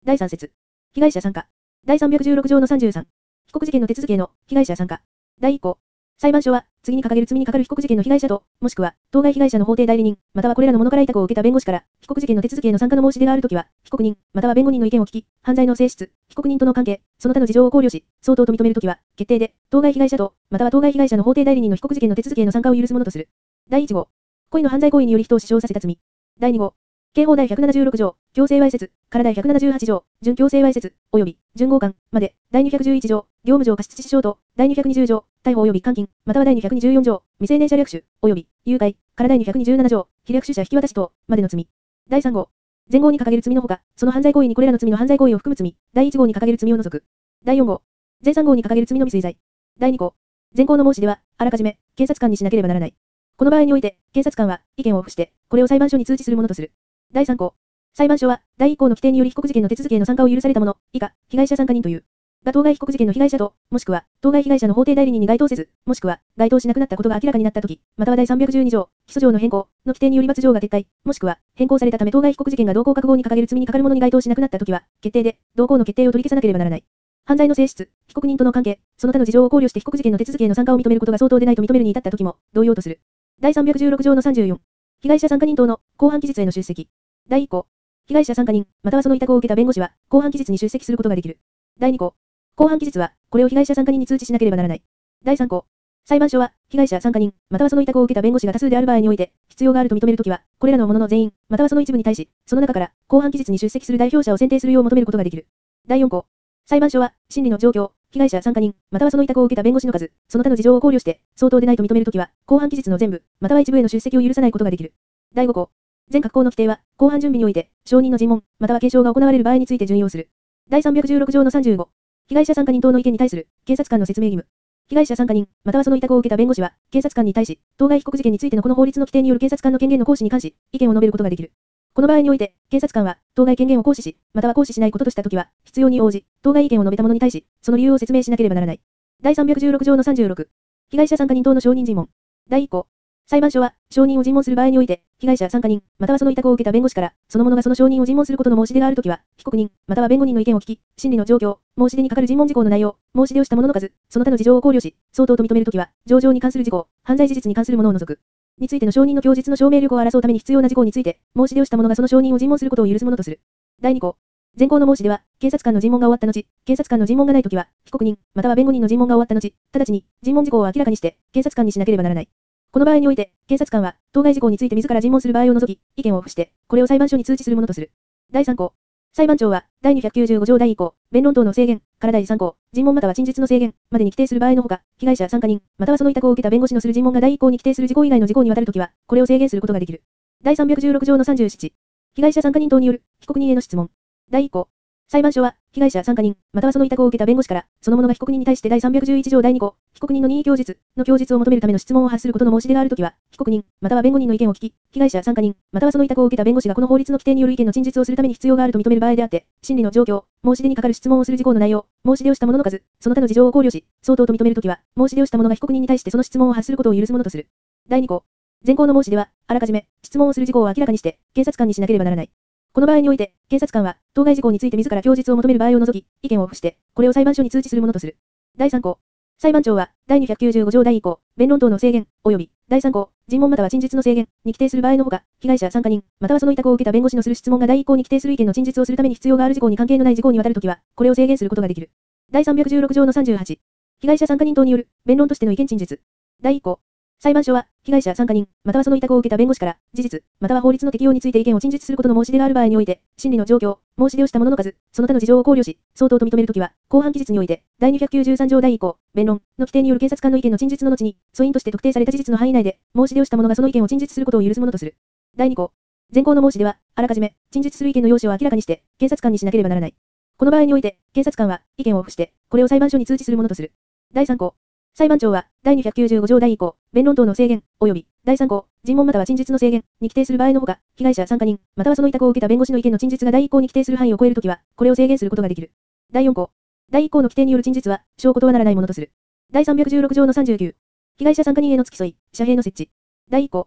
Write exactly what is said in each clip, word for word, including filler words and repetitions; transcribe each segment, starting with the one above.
だいさん節。被害者参加。だいさんびゃくじゅうろく条のさんじゅうさん。被告事件の手続きへの被害者参加。だいいっ項。裁判所は、次に掲げる罪に係る被告事件の被害者と、もしくは、当該被害者の法定代理人、またはこれらの者から委託を受けた弁護士から、被告事件の手続きへの参加の申し出があるときは、被告人、または弁護人の意見を聞き、犯罪の性質、被告人との関係、その他の事情を考慮し、相当と認めるときは、決定で、当該被害者と、または当該被害者の法定代理人の被告事件の手続きへの参加を許すものとする。だいいち号。故意の犯罪行為により人を死傷させた罪。だいに号。刑法第ひゃくななじゅうろく条、強制わいせつ、から第ひゃくななじゅうはち条、準強制わいせつ、及び、準強姦、まで、第にひゃくじゅういち条、業務上過失致死傷と、第にひゃくにじゅう条、逮捕及び監禁、または第にひゃくにじゅうよん条、未成年者略取、及び、誘拐、から第にひゃくにじゅうなな条、被略取者引き渡し等、までの罪。だいさん号。前号に掲げる罪のほか、その犯罪行為にこれらの罪の犯罪行為を含む罪。だいいち号に掲げる罪を除く。だいよん号。前さん号に掲げる罪の未遂罪。だいに項。前項の申し出は、あらかじめ、検察官にしなければならない。この場合において、検察官は、意見を付して、これを裁判所に通知するものとする。だいさん項。裁判所は、だいいっ項の規定により被告事件の手続きへの参加を許された者、以下、被害者参加人という。が当該被告事件の被害者と、もしくは、当該被害者の法定代理人に該当せず、もしくは、該当しなくなったことが明らかになったとき、または第さんびゃくじゅうに条、起訴状の変更、の規定により罰条が撤回、もしくは、変更されたため当該被告事件が同項各号に掲げる罪に係る者に該当しなくなったときは、決定で、同項の決定を取り消さなければならない。犯罪の性質、被告人との関係、その他の事情を考慮して被告事件の手続きへの参加を認めることが相当でないと認めるに至ったときも、同様とする。だいさんびゃくじゅうろく条のさんじゅうよん。被害者参加人等の、公判期日への出席。だいいっ項。被害者参加人、またはその委託を受けた弁護士は、公判期日に出席することができる。だいに項。公判期日は、これを被害者参加人に通知しなければならない。だいさん項。裁判所は、被害者参加人、またはその委託を受けた弁護士が多数である場合において、必要があると認めるときは、これらの者の全員、またはその一部に対し、その中から、公判期日に出席する代表者を選定するよう求めることができる。だいよん項。裁判所は、審理の状況、被害者参加人、またはその委託を受けた弁護士の数、その他の事情を考慮して、相当でないと認めるときは、公判期日の全部、または一部への出席を許さないことができる。だいご項。前各項の規定は、公判準備において、証人の尋問、または検証が行われる場合について準用する。だいさんびゃくじゅうろく条のさんじゅうご。被害者参加人等の意見に対する、検察官の説明義務。被害者参加人、またはその委託を受けた弁護士は、検察官に対し、当該被告事件についてのこの法律の規定による検察官の権限の行使に関し、意見を述べることができる。この場合において、検察官は、当該権限を行使し、または行使しないこととしたときは、必要に応じ、当該意見を述べた者に対し、その理由を説明しなければならない。だいさんびゃくじゅうろく条のさんじゅうろく。被害者参加人等の証人尋問。だいいっ項。裁判所は、証人を尋問する場合において、被害者参加人、またはその委託を受けた弁護士から、その者がその証人を尋問することの申し出があるときは、被告人、または弁護人の意見を聞き、審理の状況、申し出に係る尋問事項の内容、申し出をした者の数、その他の事情を考慮し、相当と認めるときは、情状に関する事項、犯罪事実に関するものを除く。についての証人の供述の証明力を争うために必要な事項について、申し出をした者がその証人を尋問することを許すものとする。だいに項。前項の申し出は、検察官の尋問が終わった後、検察官の尋問がないときは、被告人、または弁護人の尋問が終わった後、直ちに、尋問事項を明らかにして、検察官にしなければならない。この場合において、検察官は、当該事項について自ら尋問する場合を除き、意見を付して、これを裁判所に通知するものとする。だいさん項。裁判長は、だいにひゃくきゅうじゅうご条だいい項、弁論等の制限、からだいさん項、尋問または陳述の制限、までに規定する場合のほか、被害者参加人、またはその委託を受けた弁護士のする尋問がだいいっ項に規定する事項以外の事項にわたるときは、これを制限することができる。だいさんびゃくじゅうろく条のさんじゅうなな。被害者参加人等による、被告人への質問。だいいっ項。裁判所は、被害者参加人、またはその委託を受けた弁護士から、その者が被告人に対してだいさんびゃくじゅういち条だいに項、被告人の任意供述の供述を求めるための質問を発することの申し出があるときは、被告人、または弁護人の意見を聞き、被害者参加人、またはその委託を受けた弁護士がこの法律の規定による意見の陳述をするために必要があると認める場合であって、審理の状況、申し出に係る質問をする事項の内容、申し出をした者の数、その他の事情を考慮し、相当と認めるときは、申し出をした者が被告人に対してその質問を発することを許すものとする。だいに項。前項の申し出は、あらかじめ、質問をする事項を明らかにして、検察官にしなければならない。この場合において、検察官は、当該事項について自ら供述を求める場合を除き、意見を付して、これを裁判所に通知するものとする。だいさん項。裁判長は、だいにひゃくきゅうじゅうご条だいいっ項、弁論等の制限、及び、だいさん項、尋問または陳述の制限、に規定する場合のほか、被害者参加人、またはその委託を受けた弁護士のする質問がだいいっ項に規定する意見の陳述をするために必要がある事項に関係のない事項にわたるときは、これを制限することができる。だいさんびゃくじゅうろく条のさんじゅうはち。被害者参加人等による、弁論としての意見陳述。だいいっ項。裁判所は、被害者参加人、またはその委託を受けた弁護士から、事実、または法律の適用について意見を陳述することの申し出がある場合において、審理の状況、申し出をした者の数、その他の事情を考慮し、相当と認めるときは、公判期日において、だいにひゃくきゅうじゅうさん条だいいっ項、弁論の規定による検察官の意見の陳述の後に、訴因として特定された事実の範囲内で、申し出をした者がその意見を陳述することを許すものとする。だいに項。前項の申し出は、あらかじめ、陳述する意見の要旨を明らかにして、検察官にしなければならない。この場合において、検察官は、意見を付して、これを裁判所に通知するものとする。だいさん項。裁判長は、だいにひゃくきゅうじゅうご条だいいっ項、弁論等の制限、及び、だいさん項、尋問または陳述の制限、に規定する場合のほか、被害者参加人、またはその委託を受けた弁護士の意見の陳述がだいいっ項に規定する範囲を超えるときは、これを制限することができる。だいよん項。だいいっ項の規定による陳述は、証拠とはならないものとする。だいさんびゃくじゅうろく条のさんじゅうきゅう。被害者参加人への付き添い、遮蔽の設置。だいいっ項。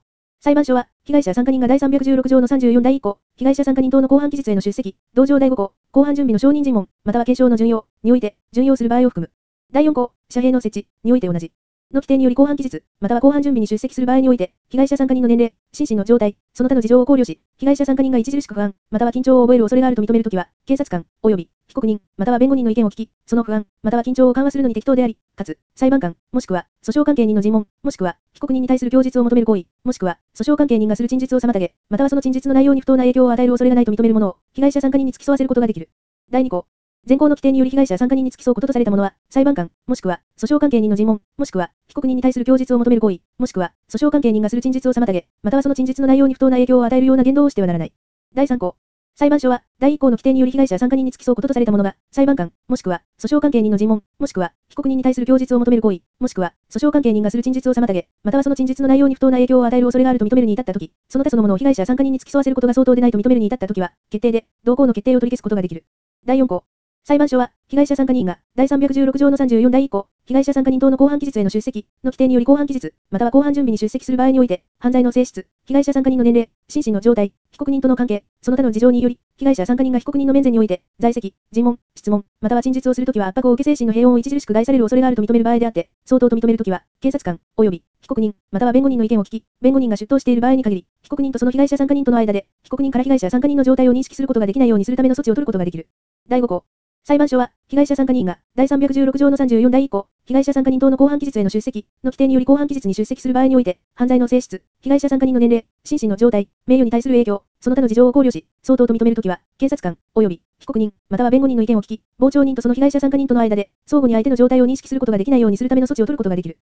裁判所は、被害者参加人が第さんびゃくじゅうろく条のさんじゅうよんだいいっ項、被害者参加人等の公判期日への出席、同条だいご項、公判準備の証人尋問、または検証の準用において、準用する場合を含む。だいよん項、遮蔽の設置において同じ。の規定により公判期日、または公判準備に出席する場合において、被害者参加人の年齢、心身の状態、その他の事情を考慮し、被害者参加人が著しく不安、または緊張を覚える恐れがあると認めるときは、検察官、及び被告人、または弁護人の意見を聞き、その不安、または緊張を緩和するのに適当であり、かつ、裁判官、もしくは、訴訟関係人の尋問、もしくは、被告人に対する供述を求める行為、もしくは、訴訟関係人がする陳述を妨げ、またはその陳述の内容に不当な影響を与える恐れがないと認めるものを、被害者参加人に付き添わせることができる。だいに項。前項の規定により被害者参加人に付き添うこととされたものは、裁判官、もしくは、訴訟関係人の尋問、もしくは、被告人に対する供述を求める行為、もしくは、訴訟関係人がする陳述を妨げ、またはその陳述の内容に不当な影響を与えるような言動をしてはならない。だいさん項。裁判所は、だいいっ項の規定により被害者参加人に付き添うこととされたものが、裁判官、もしくは、訴訟関係人の尋問、もしくは、被告人に対する供述を求める行為、もしくは、訴訟関係人がする陳述を妨げ、またはその陳述の内容に不当な影響を与える恐れがあると認めるに至ったとき、その他そのものを被害者参加人に付き添わせることが相当でないと認めるに至ったときは、決定で、同項の決定を取り消すことができる。だいよん項。裁判所は、被害者参加人が、第さんびゃくじゅうろく条のさんじゅうよんだいいっ項、被害者参加人等の公判期日への出席、の規定により公判期日、または公判準備に出席する場合において、犯罪の性質、被害者参加人の年齢、心身の状態、被告人との関係、その他の事情により、被害者参加人が被告人の面前において、在籍、尋問、質問、または陳述をするときは圧迫を受け精神の平穏を著しく害される恐れがあると認める場合であって、相当と認めるときは、検察官、及び、被告人、または弁護人の意見を聞き、弁護人が出頭している場合に限り、被告人とその被害者参加人との間で、被告人から被害者参加人の状態を認識することができないようにするための措置を取ることができる。だいご項。裁判所は、被害者参加人が、第さんびゃくじゅうろく条のさんじゅうよんだいいっ項、被害者参加人等の公判期日への出席、の規定により公判期日に出席する場合において、犯罪の性質、被害者参加人の年齢、心身の状態、名誉に対する影響、その他の事情を考慮し、相当と認めるときは、検察官、及び、被告人、または弁護人の意見を聞き、傍聴人とその被害者参加人との間で、相互に相手の状態を認識することができないようにするための措置を取ることができる。